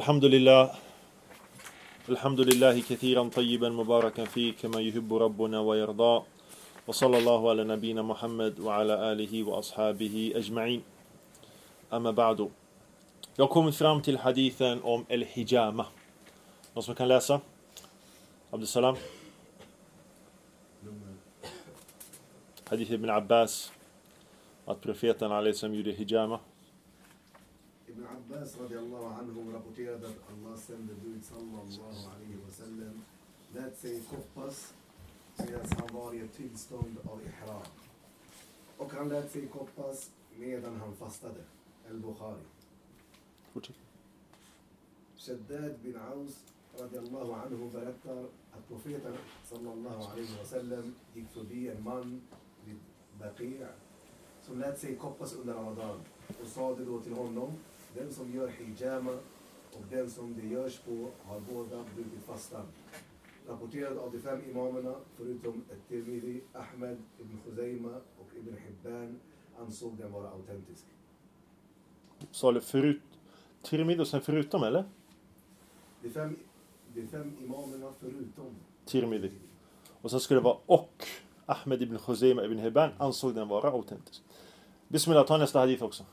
الحمد لله كثيرا طيبا مباركا فيه كما يحب ربنا ويرضى وصلى الله على نبينا محمد وعلى آله وأصحابه أجمعين أما بعد. Jag har kommit fram till hadithen om el-hijama. Någon som kan läsa? Abdussalam. Hadith ibn Abbas att profeten alaihissalam gjorde hijama. Ibn Abbas radiallahu anhu rapporterade att Allah sände bud sallallahu alaihi wasallam lät sig koppas medan han var i ett tillstånd av ihram. Och han lät sig koppas medan han fastade. Al-Bukhari. Fortsätt. Shaddad bin Aus radiallahu anhu berättar att profeten sallallahu alaihi wasallam gick förbi en man vid Baqi' som lät sig koppas under Ramadan och sa det då till honom: den som gör hijama och den som det görs på har båda brutit fastan. Rapporterad av de 5 imamerna förutom At-Tirmidhi, Ahmed, Ibn Khuzaima och Ibn Hibban ansåg den vara autentisk. Sa det Tirmidhi och sen förutom, eller? De fem imamerna förutom Tirmidhi. Och sen skulle det vara och Ahmed ibn Khuzaima ibn Hibban ansåg den vara autentisk. Bismillah, ta nästa hadith också.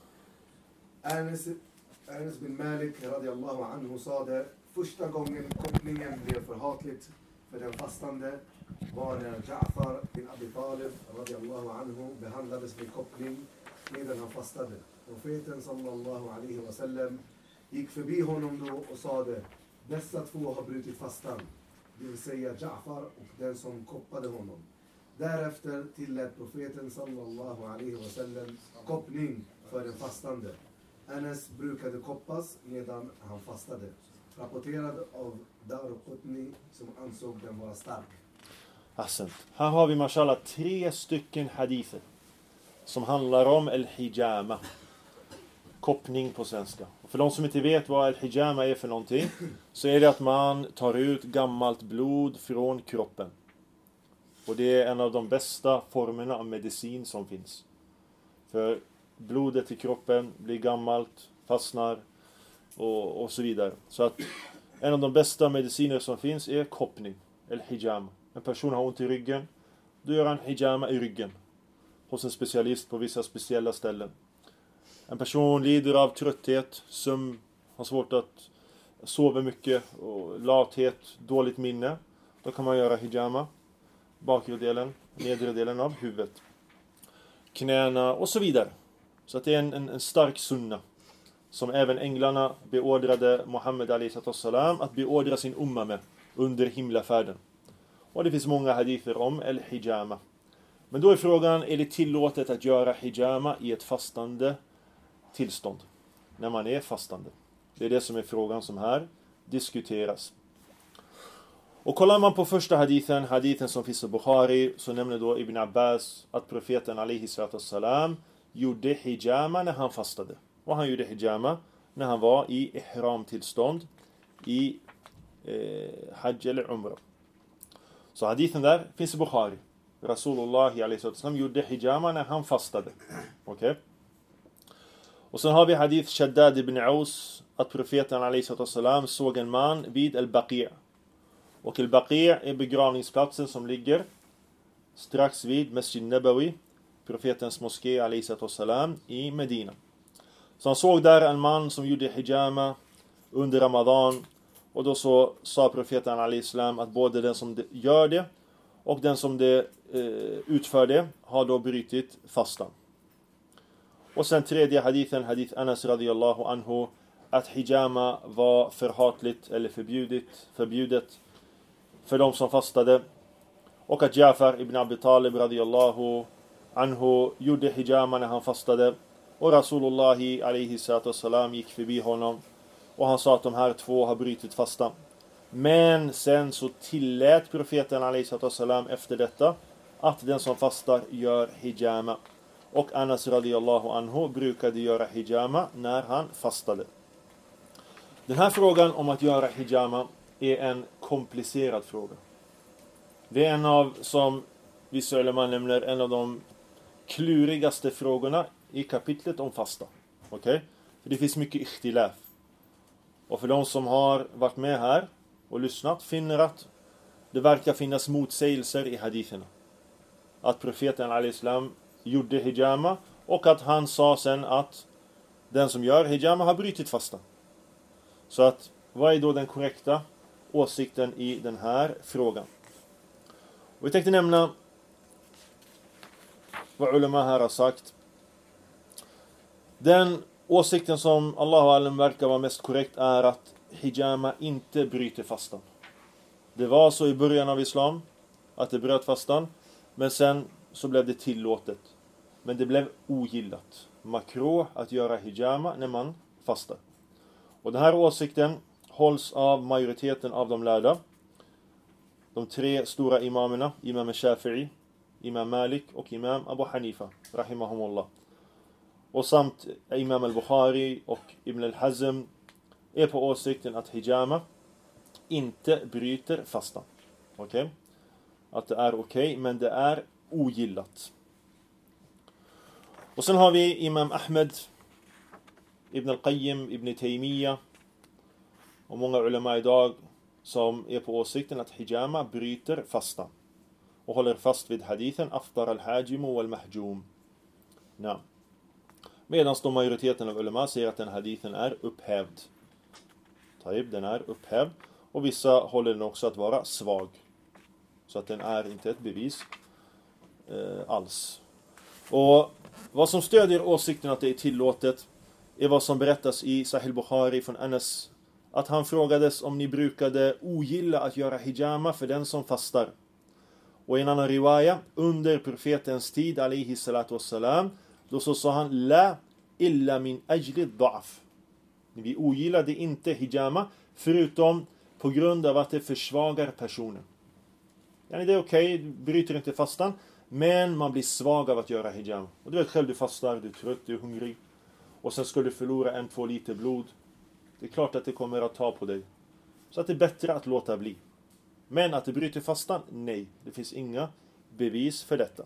Anas bin Malik radiallahu anhu sa det: första gången kopplingen blev förhatligt för den fastande var när Ja'far bin Abi Talib radiallahu anhu behandlades med koppling medan han fastade. Profeten sallallahu alaihi wasallam gick förbi honom då och sa det: dessa två har brutit fastan, det vill säga Ja'far och den som koppade honom. Därefter tillät profeten sallallahu alaihi wasallam koppling för den fastande. Anas brukade koppas medan han fastade. Rapporterad av Darqutni som ansåg den vara stark. Ahsant. Här har vi mashallah 3 stycken hadither som handlar om el-hijama. Koppning på svenska. Och för de som inte vet vad el-hijama är för någonting, så är det att man tar ut gammalt blod från kroppen. Och det är en av de bästa formerna av medicin som finns. För blodet i kroppen blir gammalt, fastnar och så vidare. Så att en av de bästa mediciner som finns är koppning, eller hijama. En person har ont i ryggen, då gör han hijama i ryggen hos en specialist på vissa speciella ställen. En person lider av trötthet, sömn, har svårt att sova mycket, och lathet, dåligt minne. Då kan man göra hijama, bakre delen, nedre delen av huvudet, knäna och så vidare. Så att det är en stark sunna som även änglarna beordrade Muhammed a.s. att beordra sin umma med under himlafärden. Och det finns många hadither om el-hijama. Men då är frågan, är det tillåtet att göra hijama i ett fastande tillstånd? När man är fastande. Det är det som är frågan som här diskuteras. Och kollar man på första hadithen som finns i Bukhari, så nämner då Ibn Abbas att profeten a.s. gjorde hijama när han fastade. Och han gjorde hijama när han var i ihram-tillstånd i hajj eller umrah. Så hadithen där finns i Bukhari. Rasulullah a.s. gjorde hijama när han fastade. Okej? Och sen har vi hadith Shaddad ibn Aus att profeten a.s. såg en man vid al-Baqi'. Och al-Baqi' är begravningsplatsen som ligger strax vid Masjid Nabawi, profetens moské a.s. i Medina. Så han såg där en man som gjorde hijama under Ramadan. Och då så sa profeten a.s. att både den som gör det och den som det utför det har då brutit fastan. Och sen tredje hadithen, hadith Anas radiyallahu anhu, att hijama var förhatligt eller förbjudet för de som fastade. Och att Ja'far ibn Abi Talib radiyallahu anhu gjorde hijama när han fastade. Och Rasulullah a.s. gick förbi honom. Och han sa att de här 2 har brutit fastan. Men sen så tillät profeten a.s. efter detta att den som fastar gör hijama. Och Anas radiyallahu anhu brukade göra hijama när han fastade. Den här frågan om att göra hijama är en komplicerad fråga. Det är en av, som vissa ulema nämner, en av de klurigaste frågorna i kapitlet om fasta. Okej? För det finns mycket ikhtilaf. Och för de som har varit med här och lyssnat finner att det verkar finnas motsägelser i haditherna. Att profeten al-Islam gjorde hijama och att han sa sen att den som gör hijama har brutit fastan. Så att vad är då den korrekta åsikten i den här frågan? Och vi tänkte nämna vad ulama här har sagt. Den åsikten som Allahu alam verkar vara mest korrekt är att hijama inte bryter fastan. Det var så i början av islam att det bröt fastan, men sen så blev det tillåtet. Men det blev ogillat. Makruh att göra hijama när man fastar. Och den här åsikten hålls av majoriteten av de lärda. De tre stora imamerna, Imam Shafi'i, Imam Malik och Imam Abu Hanifa, rahimahumullah. Och samt Imam al-Bukhari och Ibn al-Hazm är på åsikten att hijama inte bryter fastan. Okej? Att det är okej, men det är ogillat. Och sen har vi Imam Ahmed, Ibn al-Qayyim, Ibn Taymiyyah och många ulama idag som är på åsikten att hijama bryter fastan och håller fast vid hadithen aftar al-hajimu wal-mahjum. Medan då majoriteten av ulama säger att den hadithen är upphävd. Den är upphävd. Och vissa håller den också att vara svag. Så att den är inte ett bevis alls. Och vad som stödjer åsikten att det är tillåtet är vad som berättas i Sahih Bukhari från Anas. Att han frågades om ni brukade ogilla att göra hijama för den som fastar. Och i en annan riwaya, under profetens tid, alaihi salatu wassalam, då så sa han, la illa min ajli da'af. Vi ogillade inte hijama, förutom på grund av att det försvagar personen. Yani det är okej, du bryter inte fastan, men man blir svag av att göra hijama. Och du vet själv, du fastar, du är trött, du är hungrig. Och sen ska du förlora 1-2 liter blod. Det är klart att det kommer att ta på dig. Så att det är bättre att låta bli. Men att det bryter fastan, nej. Det finns inga bevis för detta.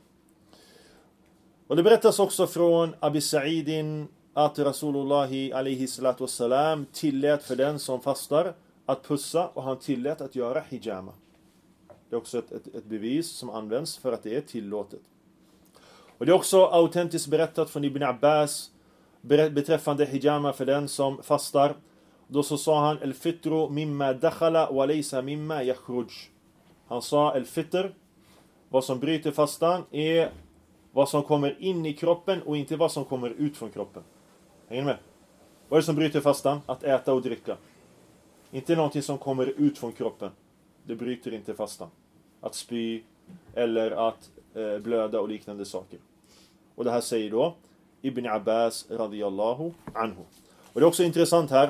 Och det berättas också från Abi Sa'idin att Rasulullahi alaihi salatu wassalam tillät för den som fastar att pussa, och han tillät att göra hijama. Det är också ett bevis som används för att det är tillåtet. Och det är också autentiskt berättat från Ibn Abbas beträffande hijama för den som fastar. Då så sa han al-fitru mimma dakhala wa laysa mimma yakhruj. Han sa al-fitr, vad som bryter fastan är vad som kommer in i kroppen och inte vad som kommer ut från kroppen. Hänger ni med? Vad är det som bryter fastan? Att äta och dricka. Inte någonting som kommer ut från kroppen. Det bryter inte fastan. Att spy eller att blöda och liknande saker. Och det här säger då Ibn Abbas radiyallahu anhu. Och det är också intressant här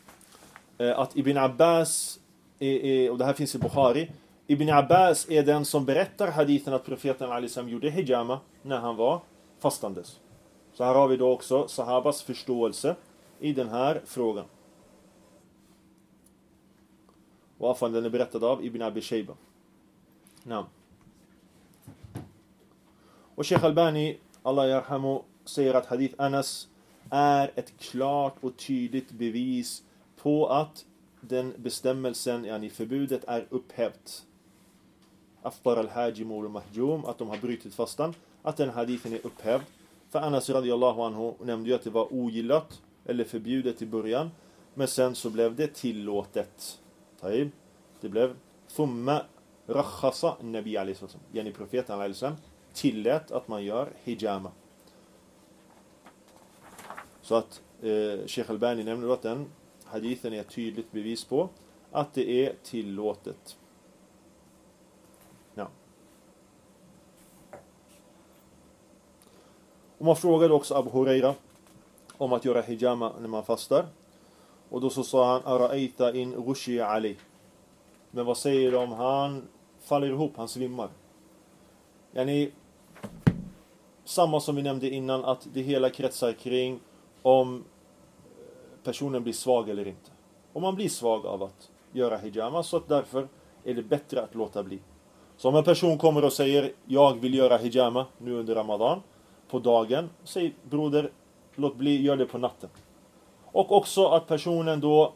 att Ibn Abbas och det här finns i Bukhari. Ibn Abbas är den som berättar hadithen att profeten al-Islam gjorde hijama när han var fastandes. Så här har vi då också sahabas förståelse i den här frågan. Och den är berättad av Ibn Abi Shayba. Och Sheikh Albani, Allah yarhamu, säger att hadith Anas är ett klart och tydligt bevis på att den bestämmelsen, yani förbudet, är upphävt. Aftar al-hajim wal mahjum, att de har brutit fastan, att den hadithen är upphävd. För Anas radiyallahu anhu nämnde ju att det var ogillat eller förbjudet i början, men sen så blev det tillåtet. Det blev thumma rakhasa nabi alayhi sallam, yani profeten alayhi sallam tillät att man gör hijama. Så att Sheikh Albani nämnde att den hadithen är ett tydligt bevis på att det är tillåtet. Ja. Och man frågade också Abu Huraira om att göra hijama när man fastar. Och då så sa han ara'aita in rushi ali. Men vad säger de om han faller ihop, han svimmar? Yani, samma som vi nämnde innan, att det hela kretsar kring om personen blir svag eller inte. Om man blir svag av att göra hijama, så att därför är det bättre att låta bli. Så om en person kommer och säger jag vill göra hijama nu under Ramadan på dagen, säg broder, låt bli, gör det på natten. Och också att personen då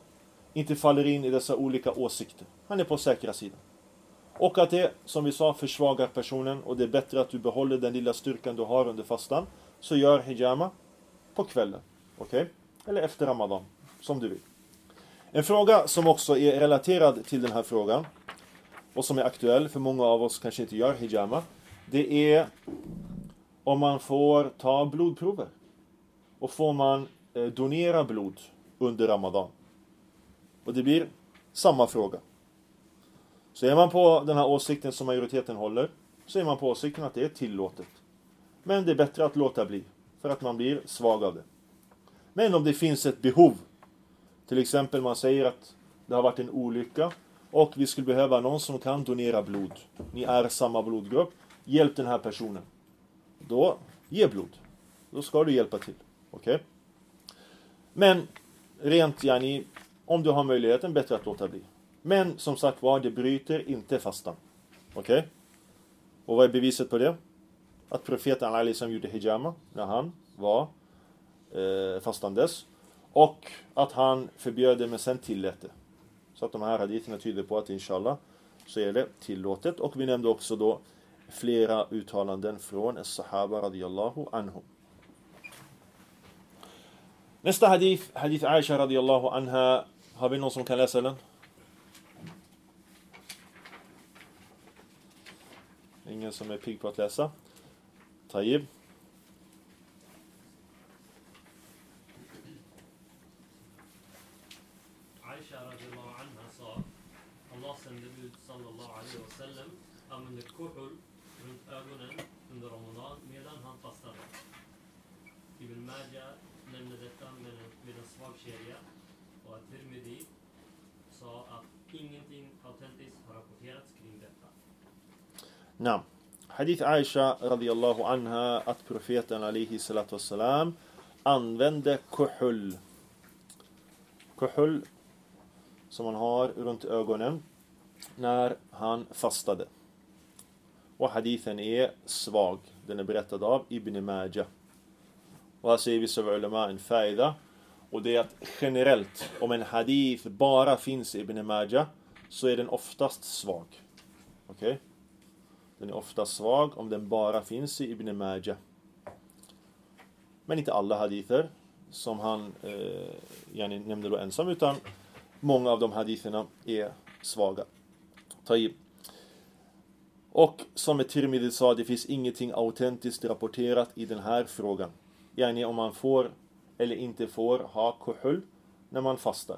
inte faller in i dessa olika åsikter. Han är på säkra sidan. Och att det, som vi sa, försvagar personen, och det är bättre att du behåller den lilla styrkan du har under fastan. Så gör hijama på kvällen. Okej? Eller efter Ramadan, som du vill. En fråga som också är relaterad till den här frågan, och som är aktuell för många av oss kanske inte gör hijama, det är om man får ta blodprover. Och får man donera blod under Ramadan. Och det blir samma fråga. Så är man på den här åsikten som majoriteten håller, så är man på åsikten att det är tillåtet. Men det är bättre att låta bli, för att man blir svag av det. Men om det finns ett behov, till exempel man säger att det har varit en olycka och vi skulle behöva någon som kan donera blod. Ni är samma blodgrupp, hjälp den här personen. Då ge blod. Då ska du hjälpa till. Okej? Men rent om du har möjligheten, bättre att låta bli. Men som sagt var, det bryter inte fastan. Okej? Och vad är beviset på det? Att profeten Ali gjorde hijama när han var fastandes. Och att han förbjöd det, men sen tillät det. Så att de här haditherna tyder på att inshallah så är det tillåtet. Och vi nämnde också då flera uttalanden från as-sahaba radiyallahu anhum. Nästa hadith Aisha radiyallahu anha. Har vi någon som kan läsa den? Ingen som är pigg på att läsa? Tayyib. Aisha radiyallahu anha sa: Allah sände ut sallallahu alaihi wasallam använde kuhul runt ögonen under Ramadan medan han fastade. Ibn Majah nämnde detta med en svag kedja, och att Tirmidhi sa att ingenting autentiskt har rapporterats kring detta. Naam. Hadith Aisha radiyallahu anha att profeten alaihi salatu wassalam använde kuhul. Kuhul som man har runt ögonen när han fastade. Och hadithen är svag. Den är berättad av Ibn Majah. Och här säger vissa ulema en faida. Och det är att generellt, om en hadith bara finns i Ibn Majah, så är den oftast svag. Okej? Den är ofta svag om den bara finns i Ibn Majah. Men inte alla hadither som han nämnde då ensam, utan många av de haditherna är svaga. Tayyib. Och som Tirmidhi sa, det finns ingenting autentiskt rapporterat i den här frågan. Om man får eller inte får ha kuhul när man fastar.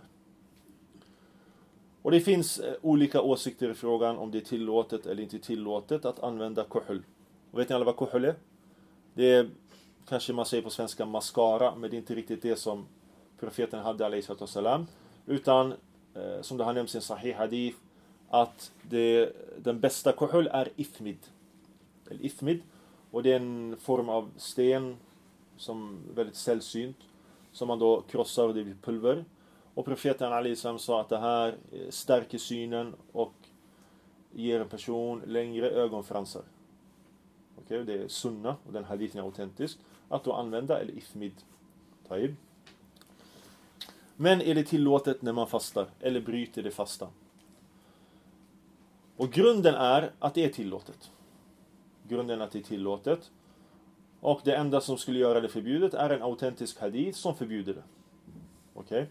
Och det finns olika åsikter i frågan om det är tillåtet eller inte tillåtet att använda kuhul. Och vet ni alla vad kuhul är? Det är, kanske man säger på svenska, mascara, men det är inte riktigt det som profeten hade alaihi salatu wassalam. Utan, som det har nämnts i en sahih hadith, att den bästa kuhul är ithmid. Ithmid, och det är en form av sten som är väldigt sällsynt, som man då krossar och det blir pulver. Och profeten alaihi salam sa att det här stärker synen och ger en person längre ögonfransar. Okej, det är sunna, och den hadithen är autentisk, att då använda ithmid. Taib. Men är det tillåtet när man fastar, eller bryter det fastan? Och grunden är att det är tillåtet. Grunden är att det är tillåtet. Och det enda som skulle göra det förbjudet är en autentisk hadith som förbjuder det. Okej?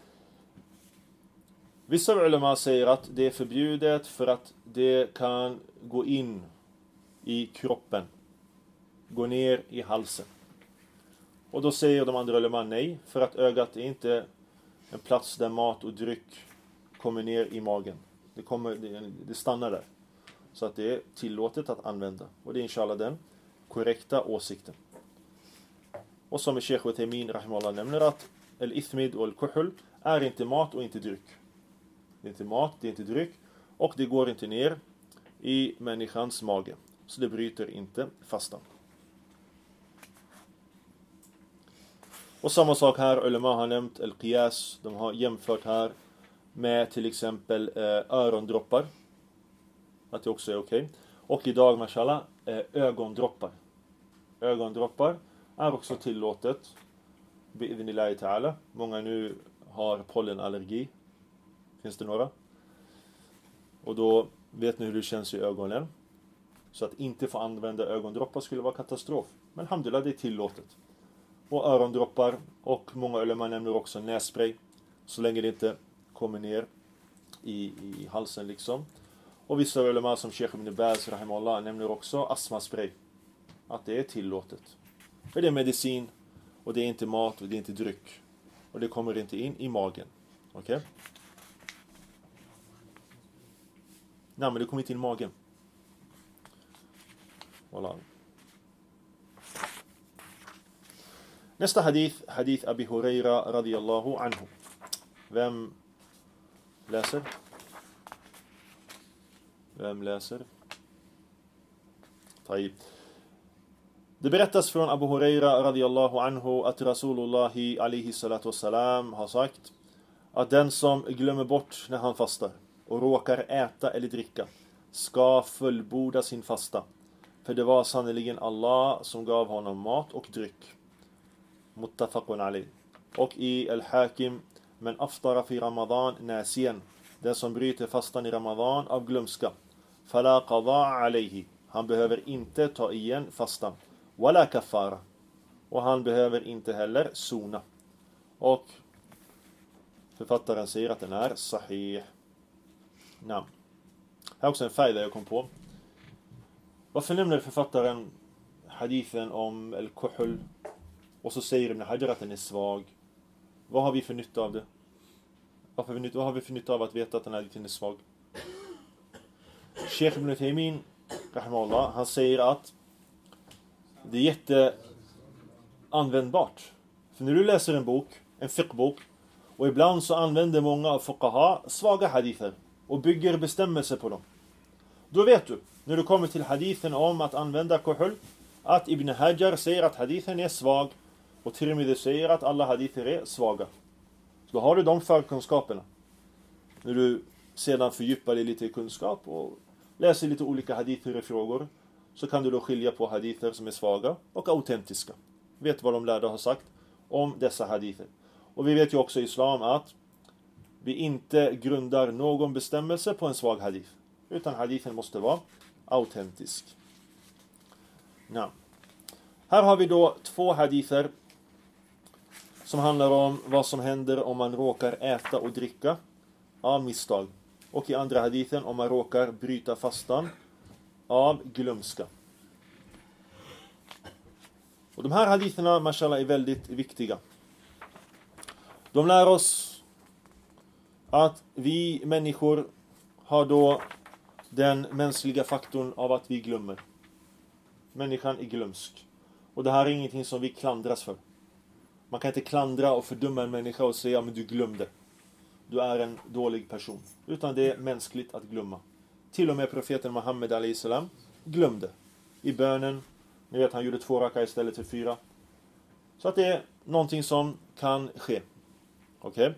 Vissa ulema säger att det är förbjudet för att det kan gå in i kroppen. Gå ner i halsen. Och då säger de andra ulema nej, för att ögat är inte en plats där mat och dryck kommer ner i magen. Det stannar där. Så att det är tillåtet att använda. Och det är inshallah den korrekta åsikten. Och som Sheikh Uthaymeen rahimahullah nämner, att al-ithmid och al-kuhul är inte mat och inte dryck. Det är inte mat, det är inte dryck, och det går inte ner i människans mage. Så det bryter inte fastan. Och samma sak här, ulema har nämnt al-qiyas. De har jämfört här med till exempel örondroppar. Att det också är okej. Och idag, mashallah, ögondroppar. Ögondroppar är också tillåtet. Bi'idhnillahi ta'ala. Många nu har pollenallergi. Finns det några? Och då vet ni hur det känns i ögonen. Så att inte få använda ögondroppar skulle vara katastrof. Men alhamdulillah, det är tillåtet. Och örondroppar, och många ulema nämner också nässpray. Så länge det inte kommer ner i halsen liksom. Och vissa ulema som Sheikh Ibn Baz rahimahullah nämner också astmaspray. Att det är tillåtet. För det är medicin, och det är inte mat, och det är inte dryck. Och det kommer inte in i magen. Okej? Nej, men det kommer inte in i magen. Wallah. Nästa hadith Abi Huraira radiyallahu anhu. Vem läser? طيب. Det berättas från Abu Huraira radiyallahu anhu att Rasulullahi alaihi salatu wassalam har sagt att den som glömmer bort när han fastar och råkar äta eller dricka ska fullborda sin fasta. För det var sannoliken Allah som gav honom mat och dryck. Muttafaqun alayh. Och i Al-Hakim, men aftara fi Ramadan nasiyan, den som bryter fastan i Ramadan av glömska, fala qada alayhi, han behöver inte ta igen fastan, wala kaffara, och han behöver inte heller sona. Och författaren säger att den är sahih. Namn. Här är också en fajda jag kom på. Varför nämner författaren hadithen om al-kuhl och så säger Ibn Hajar att den är svag? Vad har vi för nytta av det? Vad har vi för nytta av att veta att den här hadithen är svag? Sheikh Ibn Taymin rahimahullah, han säger att det är jätteanvändbart. För när du läser en bok, en fiqh-bok, och ibland så använder många av fuqaha svaga hadither och bygger bestämmelser på dem. Då vet du, när du kommer till hadithen om att använda kuhl, att Ibn Hajar säger att hadithen är svag, och Tirmidhi säger att alla hadither är svaga. Så då har du de förkunskaperna. När du sedan fördjupar dig lite i kunskap och läser lite olika hadither i frågor, så kan du då skilja på hadither som är svaga och autentiska. Vet vad de lärda har sagt om dessa hadither. Och vi vet ju också i islam att vi inte grundar någon bestämmelse på en svag hadith, utan hadithen måste vara autentisk. Ja. Här har vi då 2 hadither som handlar om vad som händer om man råkar äta och dricka av misstag. Och i andra hadithen om man råkar bryta fastan av glömska. Och de här haditherna, mashallah, är väldigt viktiga. De lär oss att vi människor har då den mänskliga faktorn av att vi glömmer. Människan är glömsk. Och det här är ingenting som vi klandras för. Man kan inte klandra och fördöma en människa och säga men du glömde. Du är en dålig person. Utan det är mänskligt att glömma. Till och med profeten Muhammed a.s. glömde. I bönen, ni vet han gjorde 2 raka istället för 4. Så att det är någonting som kan ske. Okej?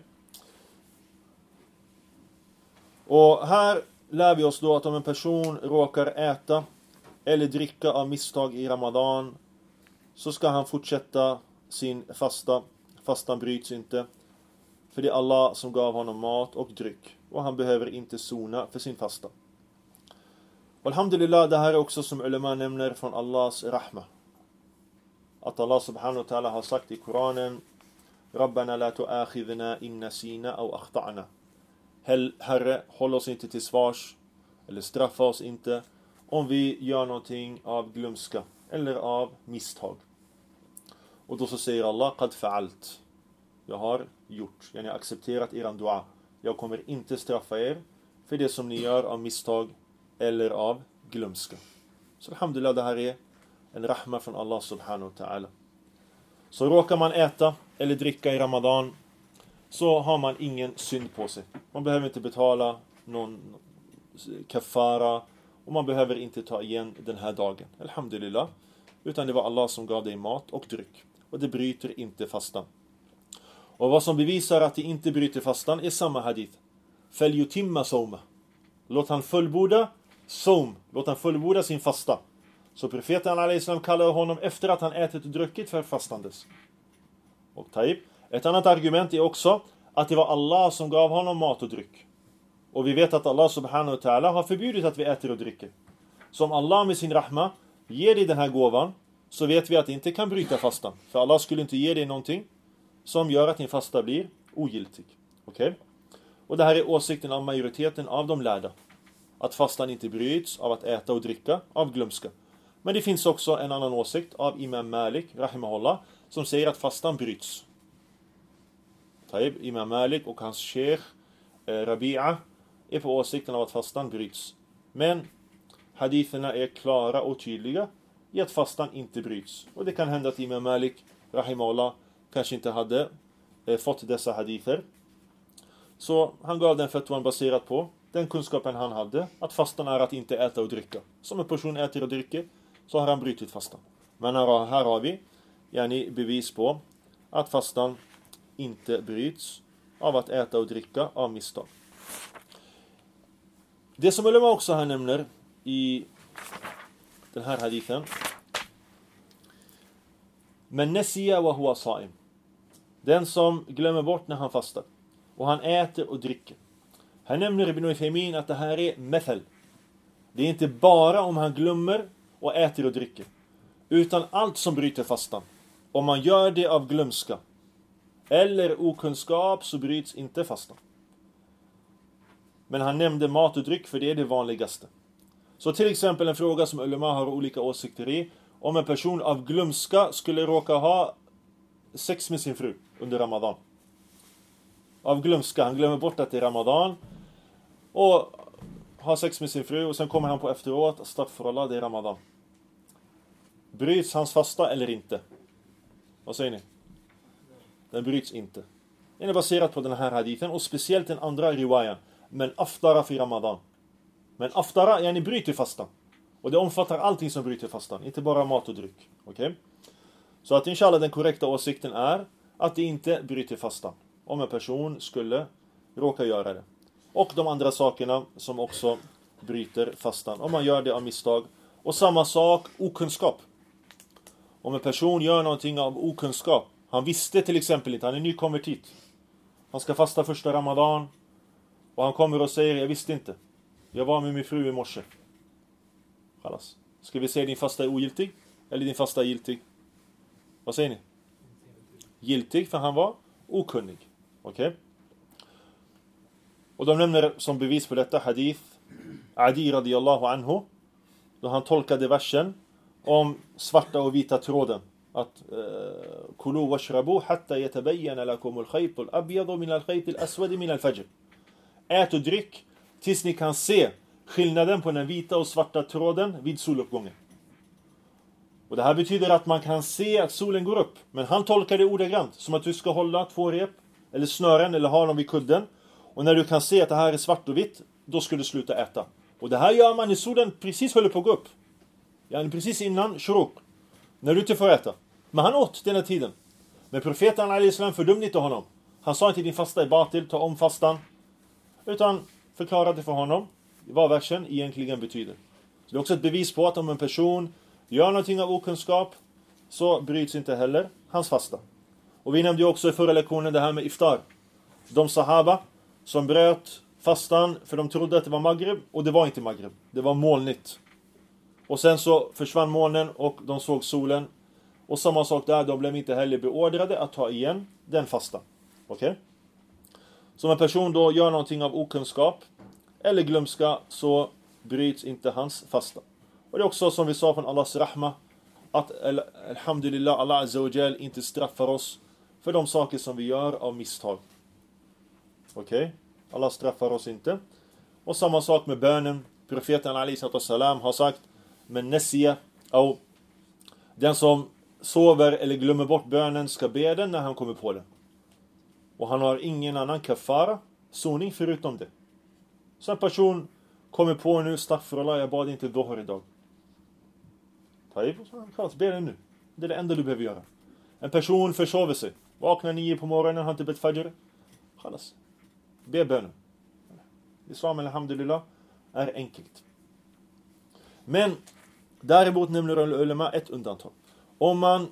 Och här lär vi oss då att om en person råkar äta eller dricka av misstag i Ramadan, så ska han fortsätta sin fasta. Fastan bryts inte. För det är Allah som gav honom mat och dryck. Och han behöver inte sona för sin fasta. Och alhamdulillah, det här är också som ulema nämner från Allahs rahma. Att Allah subhanahu wa ta'ala har sagt i Koranen: Rabbana la tu'akhidhna in nasina aw akhta'na. Herre, håll oss inte till svars eller straffa oss inte om vi gör någonting av glömska eller av misstag. Och då så säger Allah: qad fa'alt. Jag har gjort, jag har accepterat er dua. Jag kommer inte straffa er för det som ni gör av misstag eller av glömska. Så alhamdulillah, det här är en rahma från Allah subhanahu wa ta'ala. Så råkar man äta eller dricka i Ramadan, så har man ingen synd på sig. Man behöver inte betala någon kaffara, och man behöver inte ta igen den här dagen. Alhamdulillah. Utan det var Allah som gav dig mat och dryck. Och det bryter inte fastan. Och vad som bevisar att det inte bryter fastan är samma hadith. Falyutimma sawma. Låt han fullborda som. Låt han fullborda sin fasta. Så profeten a.s. kallar honom efter att han ätit och druckit för fastandes. Och taib. Ett annat argument är också att det var Allah som gav honom mat och dryck. Och vi vet att Allah subhanahu wa ta'ala har förbjudit att vi äter och dricker. Så om Allah med sin rahma ger dig den här gåvan, så vet vi att det inte kan bryta fastan. För Allah skulle inte ge dig någonting som gör att din fasta blir ogiltig. Okej? Och det här är åsikten av majoriteten av de lärda. Att fastan inte bryts av att äta och dricka av glömska. Men det finns också en annan åsikt av Imam Malik, rahimahullah, som säger att fastan bryts. Imam Malik och hans sheikh Rabi'a är på åsikten av att fastan bryts. Men haditherna är klara och tydliga i att fastan inte bryts. Och det kan hända att Imam Malik, rahimahullah, kanske inte hade fått dessa hadither. Så han gav den fatwan baserat på den kunskapen han hade, att fastan är att inte äta och dricka. Som en person äter och dricker, så har han brutit fastan. Men här har vi bevis på att fastan inte bryts av att äta och dricka av misstag. Det som ulema också här nämner i den här hadithen, men nesiya wa huwa sa'im, den som glömmer bort när han fastar och han äter och dricker. Här nämner Ibn Uthaymin att det här är methal. Det är inte bara om han glömmer och äter och dricker, utan allt som bryter fastan. Om man gör det av glömska eller okunskap, så bryts inte fastan. Men han nämnde mat och dryck, för det är det vanligaste. Så till exempel en fråga som ulema har olika åsikter i: om en person av glömska skulle råka ha sex med sin fru under Ramadan. Av glömska, han glömmer bort att det är Ramadan och har sex med sin fru, och sen kommer han på efteråt: astaghfirullah, det är Ramadan. Bryts hans fasta eller inte? Vad säger ni? Den bryts inte. Den är baserad på den här hadithen, och speciellt den andra riwayan. Men aftara fi Ramadan. Men aftara, ni bryter fastan. Och det omfattar allting som bryter fastan, inte bara mat och dryck. Okej? Så att inshallah den korrekta åsikten är att det inte bryter fastan om en person skulle råka göra det. Och de andra sakerna som också bryter fastan, om man gör det av misstag. Och samma sak, okunskap. Om en person gör någonting av okunskap, han visste till exempel inte, han är nykonvertit, han ska fasta första Ramadan, och han kommer och säger: jag visste inte, jag var med min fru i morse. Khalas. Ska vi säga din fasta är ogiltig eller din fasta är giltig? Vad säger ni? Giltig, för han var okunnig. Okej? Och de nämner som bevis på detta hadith Adi radiyallahu anhu, då han tolkade versen om svarta och vita tråden, att kulu washrabu hatta yatabayyana lakum al-khayt al-abyad min al-khayt al-aswad min al-fajr. Ät och dryck tills ni kan se skillnaden på den vita och svarta tråden vid soluppgången. Och det här betyder att man kan se att solen går upp. Men han tolkar det ordagrant som att du ska hålla 2 rep eller snören eller ha dem vid kudden. Och när du kan se att det här är svart och vitt, då ska du sluta äta. Och det här gör man när solen precis håller på att gå upp. Precis innan shuruk. När du inte får äta. Men han åt den här tiden. Men profeten al-Islam fördömde inte honom. Han sa inte: din fasta är batil, ta om fastan. Utan förklarade för honom vad versen egentligen betyder. Så det är också ett bevis på att om en person gör någonting av okunskap, så bryts inte heller hans fasta. Och vi nämnde ju också i förra lektionen det här med iftar. De sahaba som bröt fastan för de trodde att det var maghrib, och det var inte maghrib. Det var molnigt. Och sen så försvann molnen och de såg solen. Och samma sak där, de blev inte heller beordrade att ta igen den fasta. Okej? Så om en person då gör någonting av okunskap eller glömska, så bryts inte hans fasta. Och det är också som vi sa från Allahs rahma, att alhamdulillah, Allah azza wa jal inte straffar oss för de saker som vi gör av misstag. Okej? Allah straffar oss inte. Och samma sak med bönen. Profeten alayhi salam har sagt: men nesiya, och den som sover eller glömmer bort bönen ska be den när han kommer på den. Och han har ingen annan kafara, soning, förutom det. Så en person kommer på nu: astaghfirullah, jag bad inte dhuhr idag. Be den nu. Det är det enda du behöver göra. En person försover sig, vaknar 9 på morgonen, har inte bett fajr. Khalas. Be bönen. Islam, alhamdulillah, är enkelt. Men däremot nämner ulema ett undantag. Om man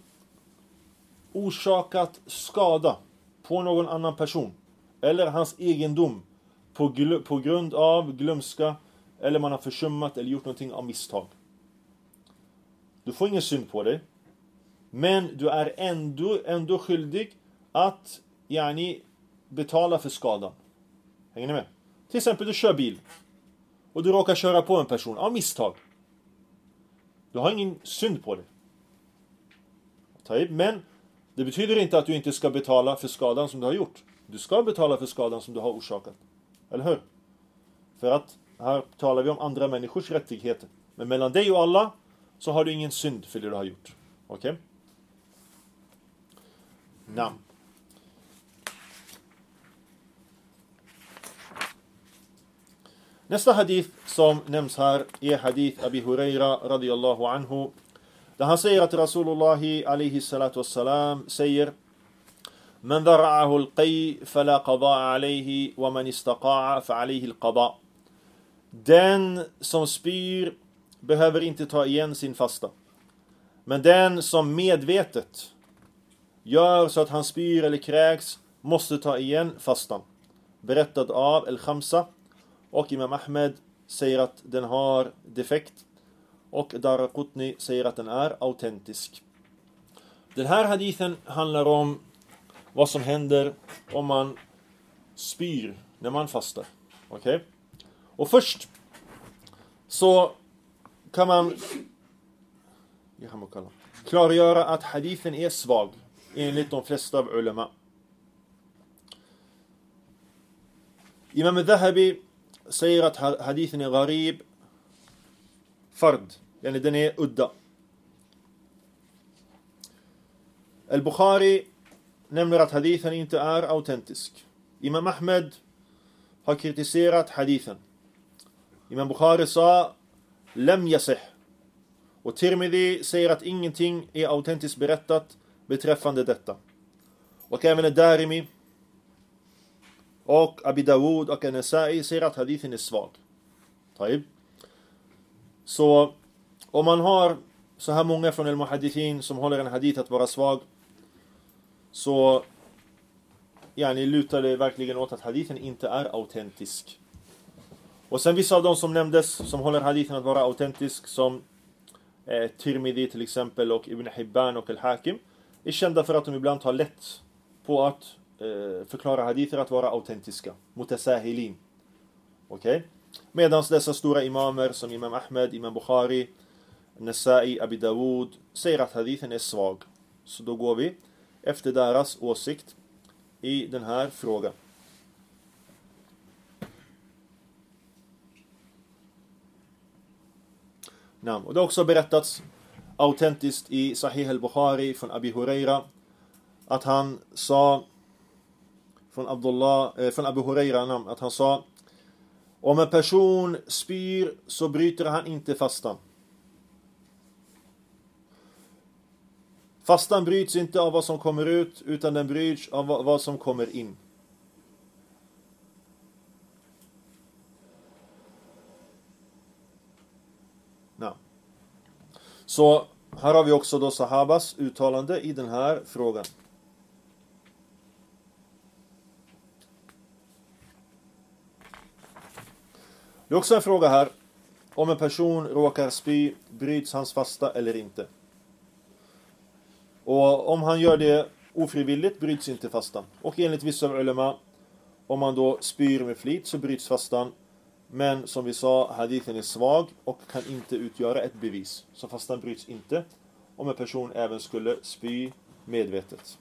orsakat skada på någon annan person eller hans egendom på grund av glömska, eller man har försummat eller gjort någonting av misstag. Du får ingen synd på dig, men du är ändå skyldig att betala för skadan. Hänger ni med? Till exempel du kör bil och du råkar köra på en person av misstag. Du har ingen synd på dig. Men det betyder inte att du inte ska betala för skadan som du har gjort. Du ska betala för skadan som du har orsakat. Eller hur? För att här talar vi om andra människors rättigheter. Men mellan dig och Allah så har du ingen synd för det du har gjort. Okej? Namn. Nästa hadith som nämns här är hadith Abi Huraira radiyallahu anhu. Där han säger att Rasulullah alaihi salatu wassalam säger: "Man dhara'ahu al-qay fala qada'a alayhi wa man istaqa'a fa alayhi al-qada'." Den som spyr behöver inte ta igen sin fasta. Men den som medvetet gör så att han spyr eller kräks måste ta igen fastan. Berättad av al-Khamsa, och Imam Ahmed säger att den har defekt, och Daraqutni säger att den är autentisk. Den här hadithen handlar om vad som händer om man spyr när man fastar. Okej? Och först så kan man klargöra att hadithen är svag enligt de flesta av ulema. Imam al-Dhahabi säger att hadithen är gharib, fard, den är udda. Al-Bukhari nämner att hadithen inte är autentisk. Imam Ahmed har kritiserat hadithen. Imam Bukhari sa lam yasih. Och Tirmidhi säger att ingenting är autentiskt berättat beträffande detta. Och även al-Darimi och Abi Dawud och al-Nasa'i säger att hadithen är svag. Så om man har så här många från al-Muhaddithin som håller en hadith att vara svag, så lutar det verkligen åt att hadithen inte är autentisk. Och sen vissa av dem som nämndes som håller hadithen att vara autentisk, som Tirmidhi till exempel och Ibn Hibban och al-Hakim, är kända för att de ibland tar lätt på att förklara hadither att vara autentiska. Mutasahilin. Okej? Medan dessa stora imamer som Imam Ahmed, Imam Bukhari, Nasa'i, Abi Dawud säger att hadithen är svag. Så då går vi efter deras åsikt i den här frågan. Och det har också berättats autentiskt i Sahih al-Bukhari från Abi Huraira att han sa från Abu Huraira att han sa: om en person spyr så bryter han inte fastan. Fastan bryts inte av vad som kommer ut, utan den bryts av vad som kommer in. Så här har vi också då sahabas uttalande i den här frågan. Det är också en fråga här: om en person råkar spy, bryts hans fasta eller inte? Och om han gör det ofrivilligt bryts inte fastan. Och enligt vissa ulema, om man då spyr med flit så bryts fastan. Men som vi sa, hadithen är svag och kan inte utgöra ett bevis. Så fastan bryts inte om en person även skulle spy medvetet.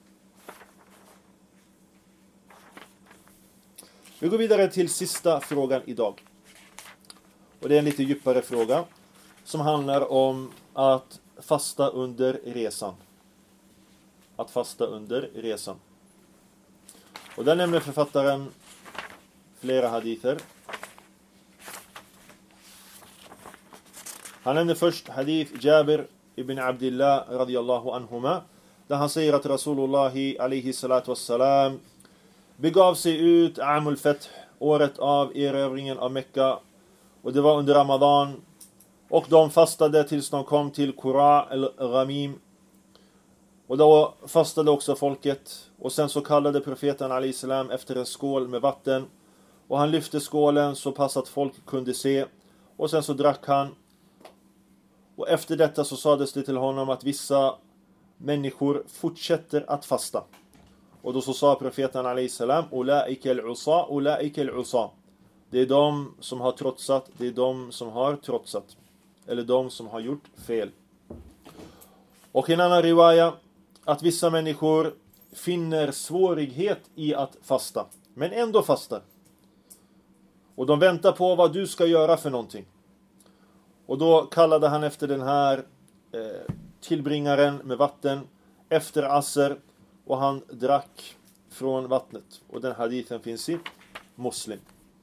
Vi går vidare till sista frågan idag. Och det är en lite djupare fråga som handlar om att fasta under resan. Att fasta under resan. Och där nämner författaren flera hadither. Han nämner först hadith Jabir ibn Abdullah radiyallahu anhuma, där han säger att Rasulullah alaihi salatu wassalam begav sig ut Amul Fath, året av erövringen av Mekka, och det var under Ramadan, och de fastade tills de kom till Qura al-Ghamim, och då fastade också folket, och sen så kallade profeten alaihi salam efter en skål med vatten, Och han lyfte skålen så pass att folk kunde se. Och sen så drack han. Och efter detta så sades det till honom att vissa människor fortsätter att fasta. Och då så sa profeten alaihissalam: Ulaika al-usa, ulaika al-usa. Det är de som har trotsat, det är de som har trotsat. Eller de som har gjort fel. Och en annan riwaya, att vissa människor finner svårighet i att fasta, men ändå fastar. Och de väntar på vad du ska göra för någonting. Och då kallade han efter den här tillbringaren med vatten efter asr, och han drack från vattnet. Och den hadithen finns i Muslim.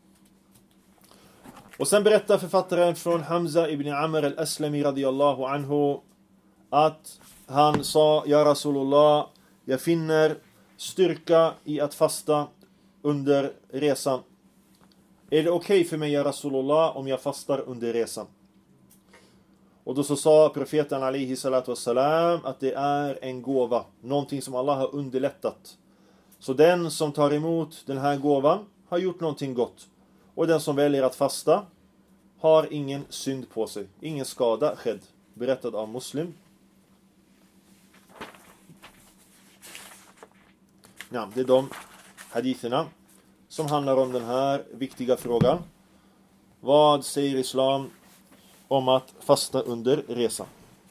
Och sen berättar författaren från Hamza ibn Amr al-Aslami radiyallahu anhu att han sa: Ja Rasulullah, jag finner styrka i att fasta under resan. Är det okej för mig, ja Rasulullah, om jag fastar under resan? Och då så sa profeten alaihi salatu wassalam att det är en gåva, någonting som Allah har underlättat. Så den som tar emot den här gåvan har gjort någonting gott. Och den som väljer att fasta har ingen synd på sig, ingen skada skedd. Berättad av Muslim. Ja, det är de haditherna som handlar om den här viktiga frågan. Vad säger islam om att fasta under resan?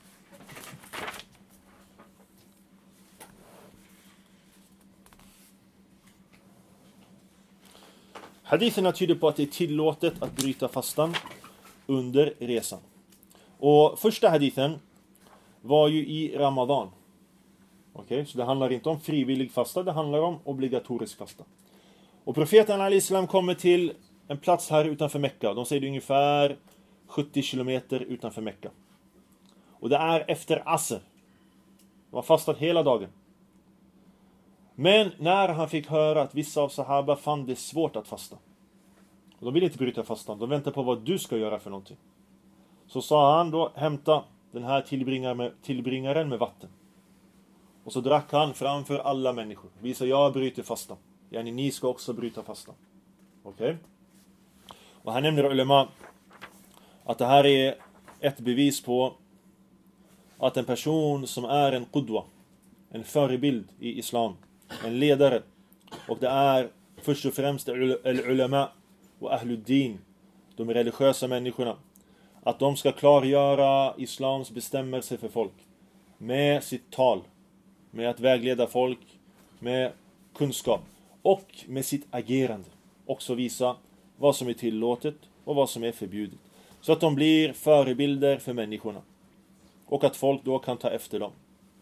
Haditherna tyder på att det är tillåtet att bryta fastan under resan. Och första hadithen var ju i Ramadan. Okej, så det handlar inte om frivillig fasta, det handlar om obligatorisk fasta. Och profeten alaihissalam kommer till en plats här utanför Mekka. De säger det ungefär 70 kilometer utanför Mekka. Och det är efter asr. De har fastat hela dagen. Men när han fick höra att vissa av sahaba fann det svårt att fasta, och de vill inte bryta fastan, de väntar på vad du ska göra för någonting, så sa han då: hämta den här tillbringaren med vatten. Och så drack han framför alla människor. Visa: jag bryter fastan. Yani ni ska också bryta fastan. Okej? Och han nämner ulema att det här är ett bevis på att en person som är en qudwa, en förebild i islam, en ledare, och det är först och främst ulema och ahluddin, de religiösa människorna, att de ska klargöra islams bestämmelser för folk med sitt tal, med att vägleda folk med kunskap, och med sitt agerande också visa vad som är tillåtet och vad som är förbjudet, så att de blir förebilder för människorna och att folk då kan ta efter dem.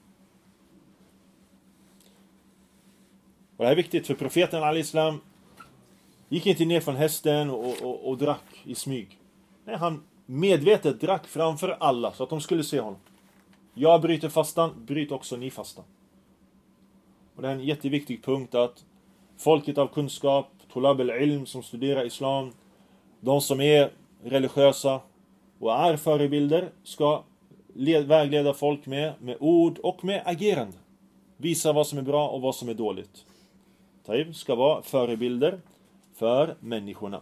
Och det här är viktigt, för profeten alaihissalam gick inte ner från hästen och drack i smyg. Nej, han medvetet drack framför alla så att de skulle se honom. Jag bryter fastan, bryt också ni fastan. Och det är en jätteviktig punkt att folket av kunskap, tulab al-ilm, som studerar islam, de som är religiösa och är förebilder, ska vägleda folk med ord och med agerande. Visa vad som är bra och vad som är dåligt. Taib ska vara förebilder för människorna.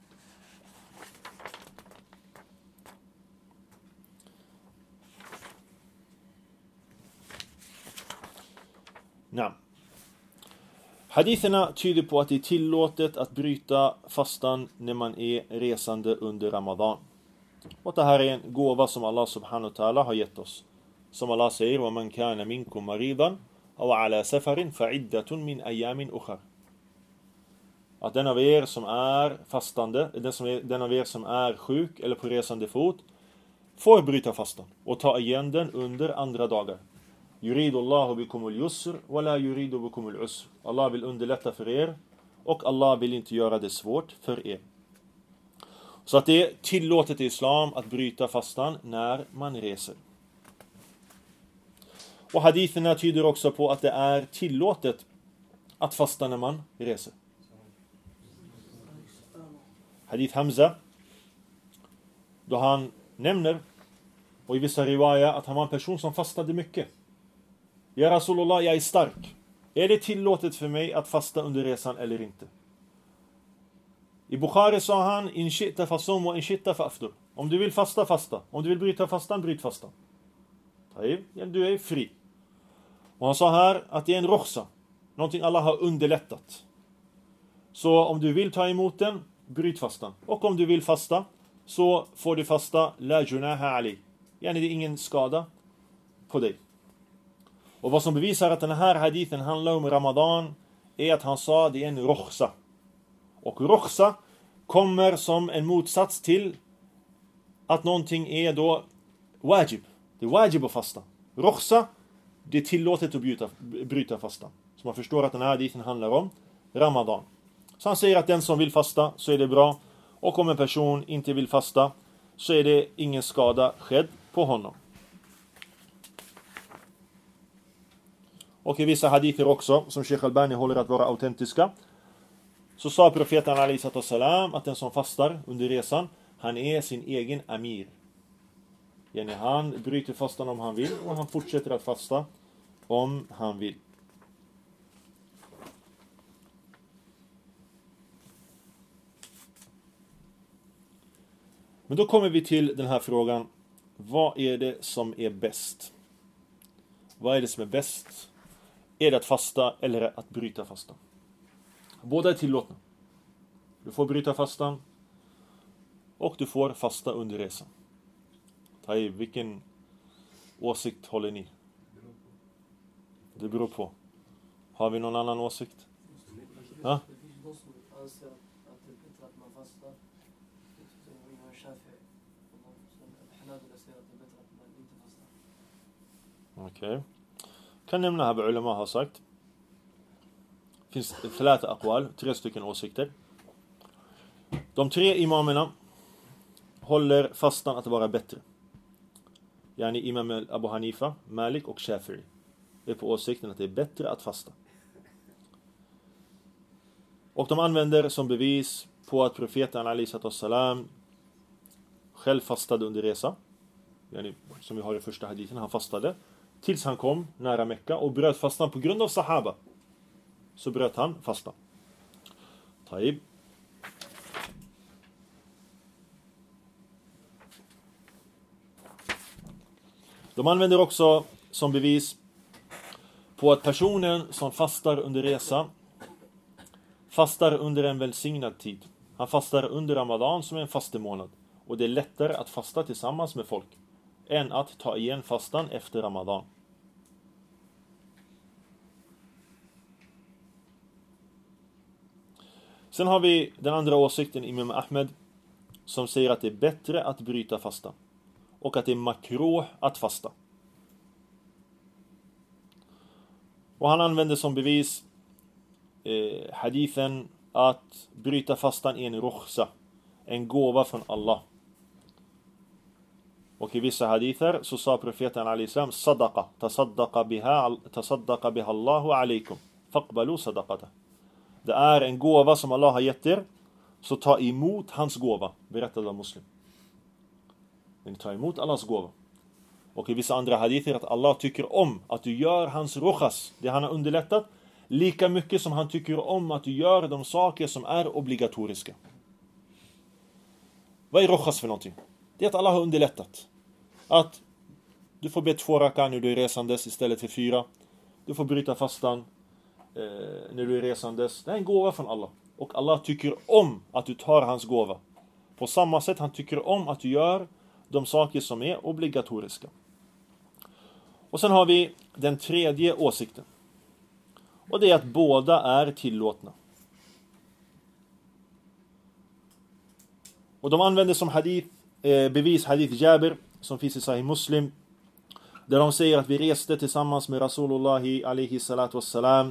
Haditherna tyder på att det är tillåtet att bryta fastan när man är resande under Ramadan. Och det här är en gåva som Allah subhanahu wa ta'ala har gett oss. Som Allah säger: وَمَنْ كَانَ مِنْكُمْ مَرِيضًا أَوْ عَلَى سَفَرٍ فَعِدَّةٌ مِنْ أَيَّامٍ أُخَرٍ. Att den av er som är fastande, den av er som är sjuk eller på resande fot, får bryta fastan och ta igen den under andra dagar. Yuridullahu bikumul yusr wa la yuridu bikumul usr. Allah vill underlätta för er och Allah vill inte göra det svårt för er. Så att det är tillåtet i islam att bryta fastan när man reser. Och haditherna tyder också på att det är tillåtet att fasta när man reser. Hadith Hamza, då han nämner, och i vissa riwaya, att han var en person som fastade mycket. Ja Rasulullah, jag är stark. Är det tillåtet för mig att fasta under resan eller inte? I Bukhari sa han: in shi'ta fasum wa in shi'ta fa'afdur. Om du vill fasta, fasta. Om du vill bryta fastan, bryt fastan. Du är fri. Och han sa här att det är en rukhsa. Någonting Allah har underlättat. Så om du vill ta emot den, bryt fastan. Och om du vill fasta, så får du fasta la junaha ali. Yani det är ingen skada på dig. Och vad som bevisar att den här hadithen handlar om Ramadan är att han sa att det är en rukhsa. Och rukhsa kommer som en motsats till att någonting är då wajib. Det är wajib att fasta. Rukhsa, det är tillåtet att bryta fasta. Så man förstår att den här hadithen handlar om Ramadan. Så han säger att den som vill fasta, så är det bra. Och om en person inte vill fasta, så är det ingen skada skedd på honom. Och i vissa hadither också, som Sheikh Albani håller att vara autentiska, så sa profeten alayhi salatu wassalam att den som fastar under resan, han är sin egen amir. Yani han bryter fastan om han vill, och han fortsätter att fasta om han vill. Men då kommer vi till den här frågan: vad är det som är bäst? Vad är det som är bäst? Är det att fasta eller att bryta fastan? Båda är tillåtna. Du får bryta fastan och du får fasta under resan. Vilken åsikt håller ni? Det beror på. Har vi någon annan åsikt? Ja? Okej. Kan nämna här vad ulama har sagt. Det finns flera aqwal, 3 stycken åsikter. De 3 imamerna håller fastan att vara bättre. Yani imam Abu Hanifa, Malik och Shafi'i är på åsikten att det är bättre att fasta. Och de använder som bevis på att profeten alayhi salatu wassalam själv fastade under resa. Yani, som vi har i första hadithen, han fastade tills han kom nära Mekka och bröt fastan på grund av sahaba. Så bröt han fastan. Taib. De använder också som bevis på att personen som fastar under resa fastar under en välsignad tid. Han fastar under Ramadan som är en fastemånad. Och det är lättare att fasta tillsammans med folk än att ta igen fastan efter Ramadan. Sen har vi den andra åsikten, Imam Ahmed, som säger att det är bättre att bryta fasta. Och att det är makruh att fasta. Och han använder som bevis hadithen att bryta fastan är en rukhsa, en gåva från Allah. Och i vissa hadither så sa profeten alayhi salam: sadaqa, tasaddaqa biha Allahu alaykum, faqbalu sadaqata. Det är en gåva som Allah har gett er, så ta emot hans gåva, berättade av Muslim. Men ta emot Allahs gåva. Och i vissa andra hadither att Allah tycker om att du gör hans rukhas, det han har underlättat, lika mycket som han tycker om att du gör de saker som är obligatoriska. Vad är rukhas för någonting? Det är att Allah har underlättat. Att du får be 2 raka när du är resandes istället för 4. Du får bryta fastan när du är resandes. Det är en gåva från Allah. Och Allah tycker om att du tar hans gåva. På samma sätt han tycker om att du gör de saker som är obligatoriska. Och sen har vi den tredje åsikten. Och det är att båda är tillåtna. Och de använder som bevis hadith Jabir som finns i Sahih Muslim, där de säger att vi reste tillsammans med Rasulullah alayhi salatu wassalam.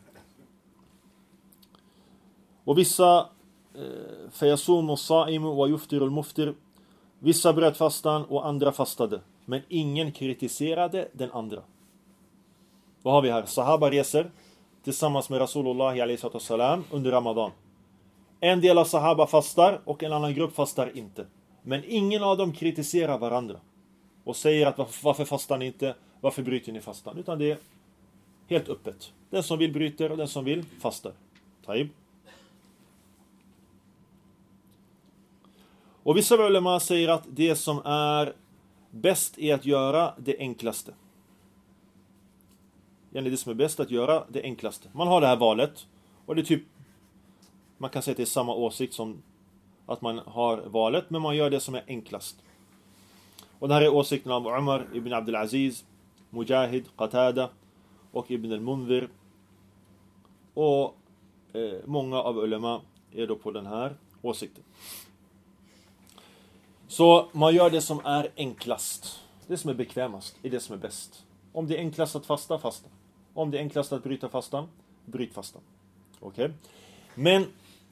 Och vissa fayasumu saimu wa yuftiru al-muftir, vissa bröt fastan och andra fastade, men ingen kritiserade den andra. Vad har vi här? Sahaba reser tillsammans med Rasulullah alayhi salatu wassalam under Ramadan. En del av sahaba fastar och en annan grupp fastar inte. Men ingen av dem kritiserar varandra och säger att varför fastar ni inte, varför bryter ni fastan, utan det är helt öppet. Den som vill bryter och den som vill fastar. Taib. Och vissa ulema säger att det som är bäst är att göra det enklaste. Det som är bäst att göra det enklaste. Man har det här valet. Och det är typ, man kan säga att det är samma åsikt som att man har valet, men man gör det som är enklast. Och det här är åsikten av Umar ibn Abdul Aziz, Mujahid, Qatada och Ibn al-Munzir. Och många av ulema är då på den här åsikten. Så man gör det som är enklast. Det som är bekvämast är det som är bäst. Om det är enklast att fasta, fasta. Om det är enklast att bryta fastan, bryt fastan. Okej? Men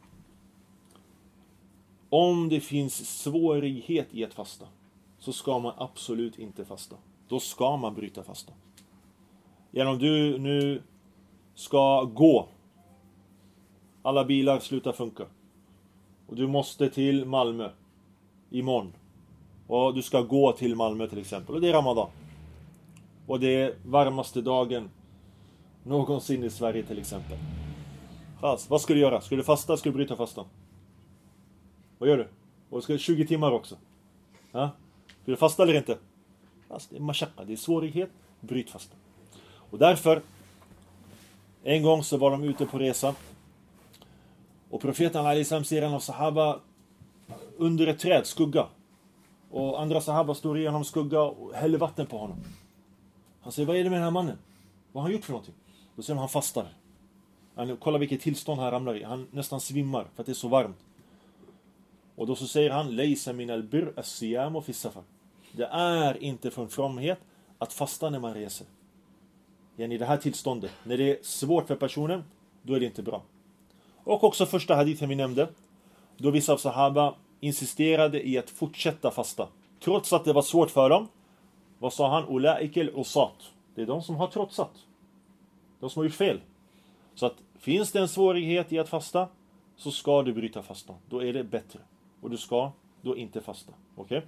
om det finns svårighet i att fasta, så ska man absolut inte fasta. Då ska man bryta fastan. Om du nu ska gå, alla bilar slutar funka, och du måste till Malmö imorgon, och du ska gå till Malmö till exempel, och det är Ramadan, och det är varmaste dagen någonsin i Sverige till exempel. Vad ska du göra? Ska du fasta? Ska du bryta fastan? Vad gör du? Och ska 20 timmar också. Ja? Ska du fasta eller inte? Det är mashaqqa, det är svårighet. Bryt fastan. Och därför, en gång så var de ute på resa, och profeten alisam ser en av sahaba under ett träd, skugga. Och andra sahaba står igenom skugga och häller vatten på honom. Han säger, vad är det med den här mannen? Vad har han gjort för någonting? Då säger han fastar. Kolla vilket tillstånd han ramlar i. Han nästan svimmar för att det är så varmt. Och då så säger han, Laysa min al-bir as-siyam fi safar. Det är inte från fromhet att fasta när man reser. I det här tillståndet, när det är svårt för personen, då är det inte bra. Och också första hadithen vi nämnde, då vissa av sahaba insisterade i att fortsätta fasta, trots att det var svårt för dem. Vad sa han? Ulaikel usat. Det är de som har trotsat. De som har gjort fel. Så att finns det en svårighet i att fasta, så ska du bryta fastan. Då är det bättre. Och du ska då inte fasta. Okej?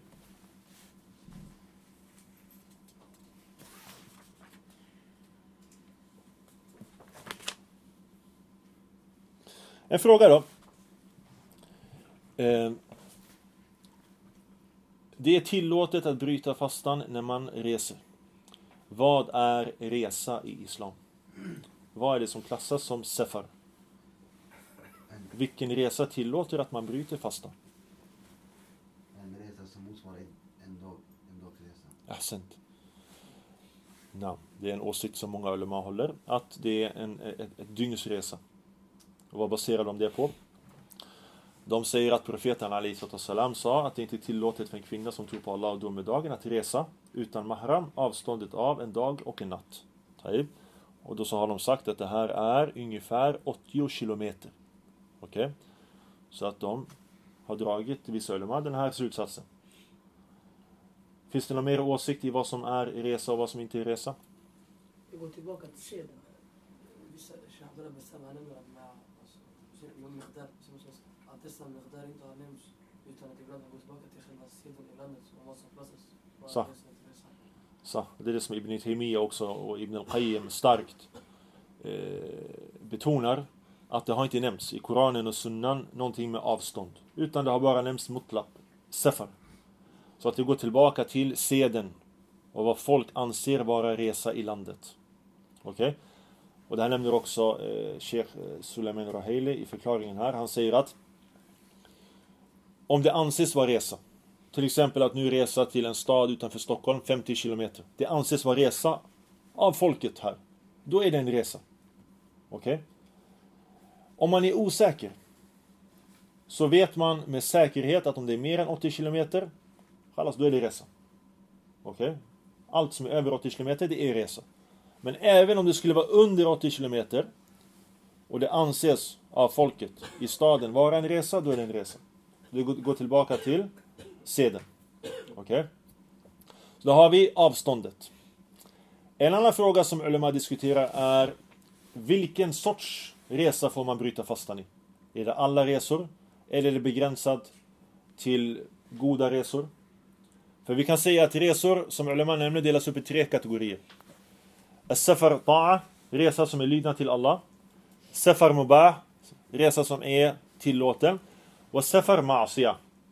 En fråga då. Det är tillåtet att bryta fastan när man reser. Vad är resa i islam? Vad är det som klassas som safar? Vilken resa tillåter att man bryter fastan? En resa som motsvarar en dagsresa. Ahsant. Det är en åsikt som många ulema håller, att det är ett dygnsresa. Och vad baserar de det på? De säger att profeten ﷺ sa att det inte är tillåtet för en kvinna som tror på Allah och domedagen att resa utan mahram avståndet av en dag och en natt. Och då så har de sagt att det här är ungefär 80 kilometer. Okej? Så att de har dragit vissa ulema den här slutsatsen. Finns det någon mer åsikt i vad som är resa och vad som inte är resa? Vi går tillbaka till seden. Vissa shahadara bestämmer nämligen att dessa miqdar inte har nämnts, utan att ibland går tillbaka till själva seden i landet som var som platsas. Så det är det som Ibn Taymiyyah också och Ibn al-Qayyim starkt betonar, att det har inte nämnts i Koranen och Sunnan någonting med avstånd, utan det har bara nämnts mutlaq, safar. Så att det går tillbaka till seden och vad folk anser vara resa i landet. Okej? Och det här nämner också Sheikh Sulaiman Rahili i förklaringen här. Han säger att om det anses vara resa, till exempel att nu resa till en stad utanför Stockholm 50 kilometer, det anses vara resa av folket här, då är det en resa. Okej? Om man är osäker, så vet man med säkerhet att om det är mer än 80 kilometer, då är det resa. Okej? Allt som är över 80 kilometer, det är resa. Men även om det skulle vara under 80 kilometer och det anses av folket i staden vara en resa, då är det en resa. Det går tillbaka till seden. Okej? Så då har vi avståndet. En annan fråga som ulema diskuterar är vilken sorts resa får man bryta fastan i? Är det alla resor? Eller är det begränsat till goda resor? För vi kan säga att resor som ulema nämner delas upp i 3 kategorier. As-safar ta'a, resa som är lydnad till Allah. Safar mubah, resa som är tillåten. Och safar ma'siyah,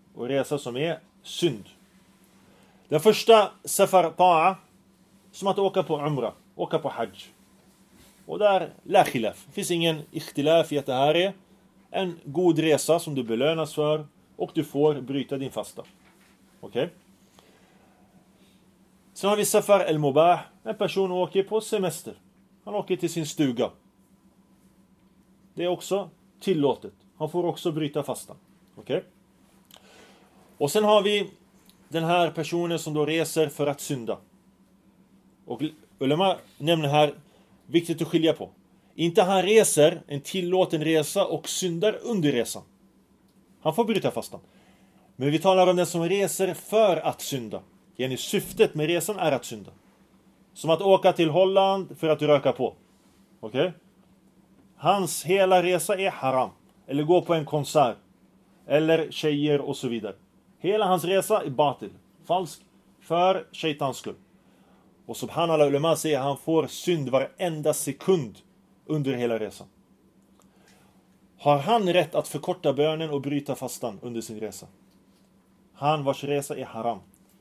och resa som är synd. Den första safar ta'a, som att åka på umra, åka på hajj. Och där la khilaf. Det finns ingen ikhtilaf i att det här är en god resa som du belönas för och du får bryta din fasta. Okej? Sen har vi safar al-mubah. En person åker på semester. Han åker till sin stuga. Det är också tillåtet. Han får också bryta fastan. Okej? Och sen har vi den här personen som då reser för att synda. Och ulama nämner här, viktigt att skilja på. Inte han reser en tillåten resa och syndar under resan. Han får bryta fastan. Men vi talar om den som reser för att synda. Yani syftet med resan är att synda. Som att åka till Holland för att röka på. Okej? Hans hela resa är haram. Eller gå på en konsert. Eller tjejer och så vidare. Hela hans resa är batil. Falsk. För shaitans skull. Och subhanallah, ulama säger att han får synd varenda sekund under hela resan. Har han rätt att förkorta bönen och bryta fastan under sin resa? Han vars resa är haram.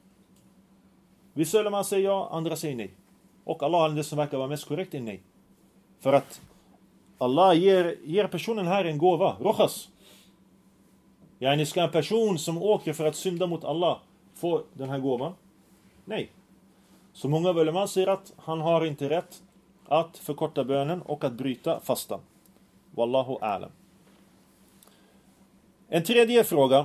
Vissa ulama säger ja, andra säger nej. Och Allah, det som verkar vara mest korrekt, är nej. För att Allah ger personen här en gåva, rokhas. Yani ska en person som åker för att synda mot Allah få den här gåvan? Nej. Så många ulama säger att han har inte rätt att förkorta bönen och att bryta fastan. Wallahu a'lam. En tredje fråga.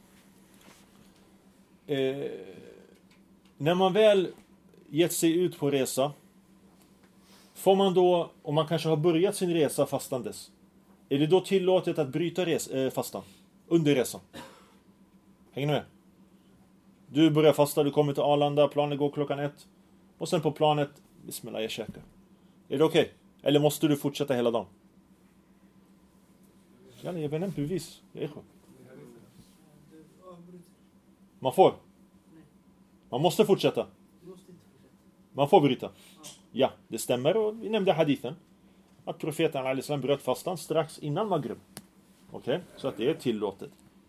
När man väl gett sig ut på resa, får man då, om man kanske har börjat sin resa fastandes, är det då tillåtet att bryta fastan under resan? Hänger ni med? Du börjar fasta, du kommer till Arlanda, planen går 1:00. Och sen på planet, bismillah, jag käkar. Är det okej? Eller måste du fortsätta hela dagen? Ja, jag vet inte bevis. Man får. Man måste fortsätta. Man får bryta. Ja, det stämmer. Och vi nämnde hadithen. Att profeten al-Islam bröt fastan strax innan Maghrib. Okej? Så att det är tillåtet.